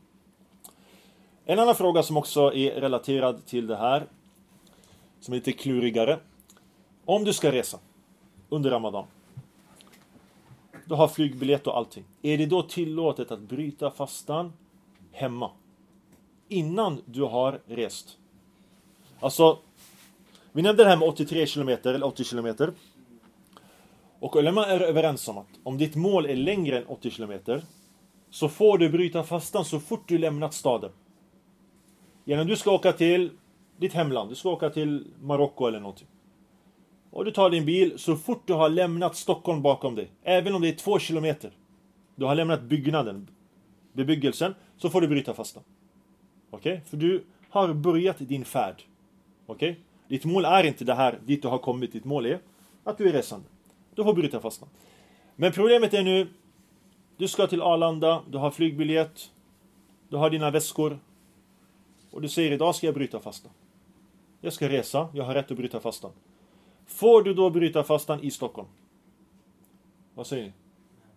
En annan fråga som också är relaterad till det här, som är lite klurigare. Om du ska resa under Ramadan, du har flygbiljett och allting. Är det då tillåtet att bryta fastan hemma innan du har rest? Alltså, vi nämnde det här med 83 kilometer eller 80 kilometer. Och ulama är överens om att om ditt mål är längre än 80 kilometer så får du bryta fastan så fort du lämnat staden. Genom du ska åka till ditt hemland, du ska åka till Marocko eller någonting. Och du tar din bil så fort du har lämnat Stockholm bakom dig. Även om det är 2 kilometer. Du har lämnat bebyggelsen, så får du bryta fastan. Okej? För du har börjat din färd. Okej? Ditt mål är inte det här dit du har kommit. Ditt mål är att du är resande. Du får bryta fastan. Men problemet är nu, du ska till Arlanda, du har flygbiljett, du har dina väskor. Och du säger, idag ska jag bryta fastan. Jag ska resa, jag har rätt att bryta fastan. Får du då bryta fastan i Stockholm? Vad säger ni?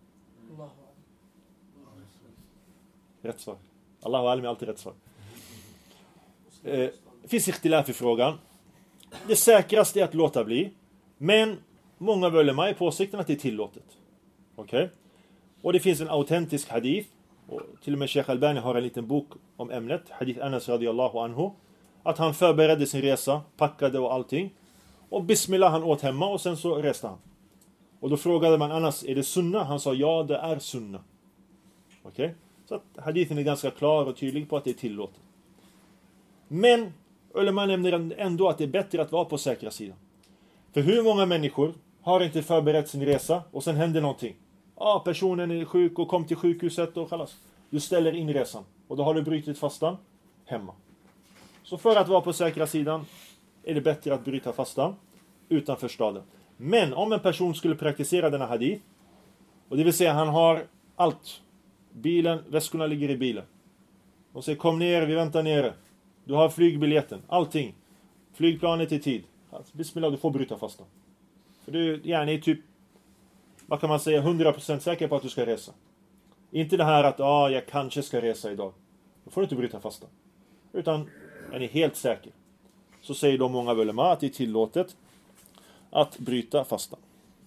Rätt svar. Allahu alim är alltid rätt svar. Det finns ikhtilaf i frågan. Det säkraste är att låta bli. Men många ulama är på åsikten att det är tillåtet. Okej? Och det finns en autentisk hadith. Och till och med Sheikh Albani har en liten bok om ämnet. Hadith Anas radiyallahu anhu. Att han förberedde sin resa, packade och allting. Och bismillah, han åt hemma och sen så reste han. Och då frågade man Anas, är det sunna? Han sa, ja, det är sunna. Okej? Så att hadithen är ganska klar och tydlig på att det är tillåtet. Men ulama nämner ändå att det är bättre att vara på säkra sidan. För hur många människor har inte förberett sin resa och sen händer någonting? Personen är sjuk och kom till sjukhuset och kallas. Du ställer in resan och då har du brutit fastan hemma. Så för att vara på säkra sidan är det bättre att bryta fastan utanför staden. Men om en person skulle praktisera denna hadith, och det vill säga han har allt. Bilen, väskorna ligger i bilen. De säger, kom ner, vi väntar nere. Du har flygbiljetten, allting. Flygplanet i tid. Alltså, bismillah, du får bryta fastan. För du är typ, vad kan man säga, 100% säker på att du ska resa. Inte det här att, jag kanske ska resa idag. Då får du inte bryta fastan. Utan är ni helt säker. Så säger de många ulema att det är tillåtet att bryta fastan.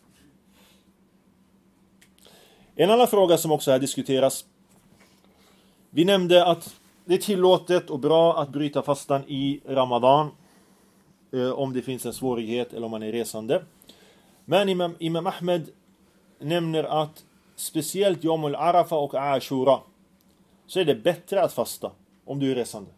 En annan fråga som också här diskuteras. Vi nämnde att det är tillåtet och bra att bryta fastan i Ramadan. Om det finns en svårighet eller om man är resande. Men Imam Ahmed nämner att speciellt Yom al-Arafa och Ashura så är det bättre att fasta om du är resande.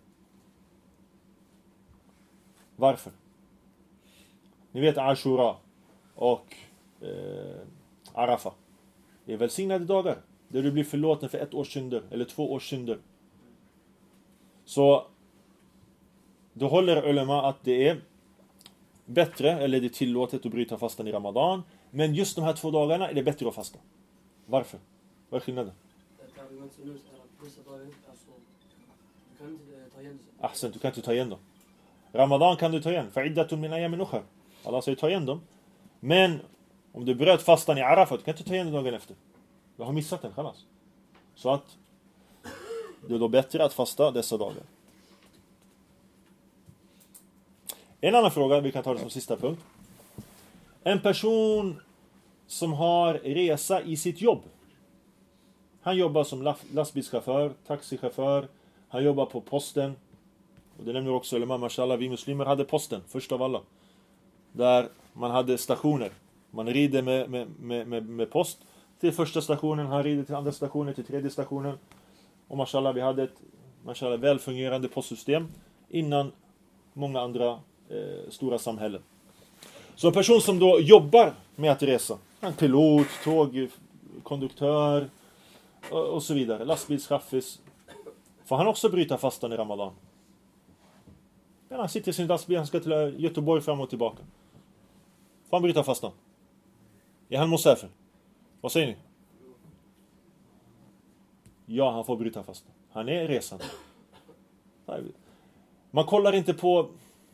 Varför? Ni vet Ashura och Arafa. Det är välsignade dagar där du blir förlåten för 1 års synder eller 2 års synder. Så då håller ulema att det är bättre, eller det är tillåtet att bryta fastan i Ramadan. Men just de här 2 dagarna är det bättre att fasta. Varför? Vad är skillnaden? Ett argument som nu är att vissa dagar, alltså, du kan inte ta igen det. Ahsan, du kan inte ta igen dem. Ramadan kan du ta igen. Fa'iddatun min ayamin ukhar. Allah säger ta igen dem. Men om du bröt fastan i Arafat, du kan inte ta igen den dagen efter. Du har missat den, khalas. Så att det är då bättre att fasta dessa dagar. En annan fråga, vi kan ta det som sista punkt. En person som har resa i sitt jobb. Han jobbar som lastbilschaufför, taxichaufför. Han jobbar på posten. Och det nämner också ulema, mashallah, vi muslimer hade posten, först av alla. Där man hade stationer. Man rider med post till första stationen, han rider till andra stationen, till tredje stationen. Och mashallah, vi hade ett välfungerande postsystem innan många andra stora samhällen. Så en person som då jobbar med att resa, en pilot, tågkonduktör och så vidare, lastbilschaffis, får han också bryta fastan i Ramadan? Men han sitter i sin lastbil, han ska till Göteborg fram och tillbaka. Får han bryta fastan? Är han musafir? Vad säger ni? Ja, han får bryta fastan. Han är resande. Man kollar inte på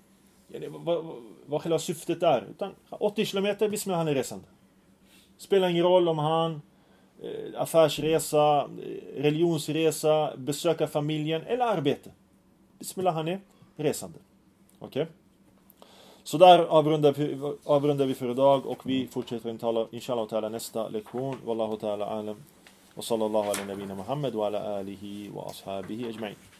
vad själva syftet är. Utan 80 kilometer, bismillah, han är resande. Spelar ingen roll om han affärsresa, religionsresa, besöka familjen eller arbete. Bismillah, han är resande. Okej? Så där avrundar vi för idag och vi fortsätter inshallah ta'ala nästa lektion. Wallahu ta'ala alam. Och sallallahu ala nabina Muhammad wa ala alihi wa ashabihi ajma'in.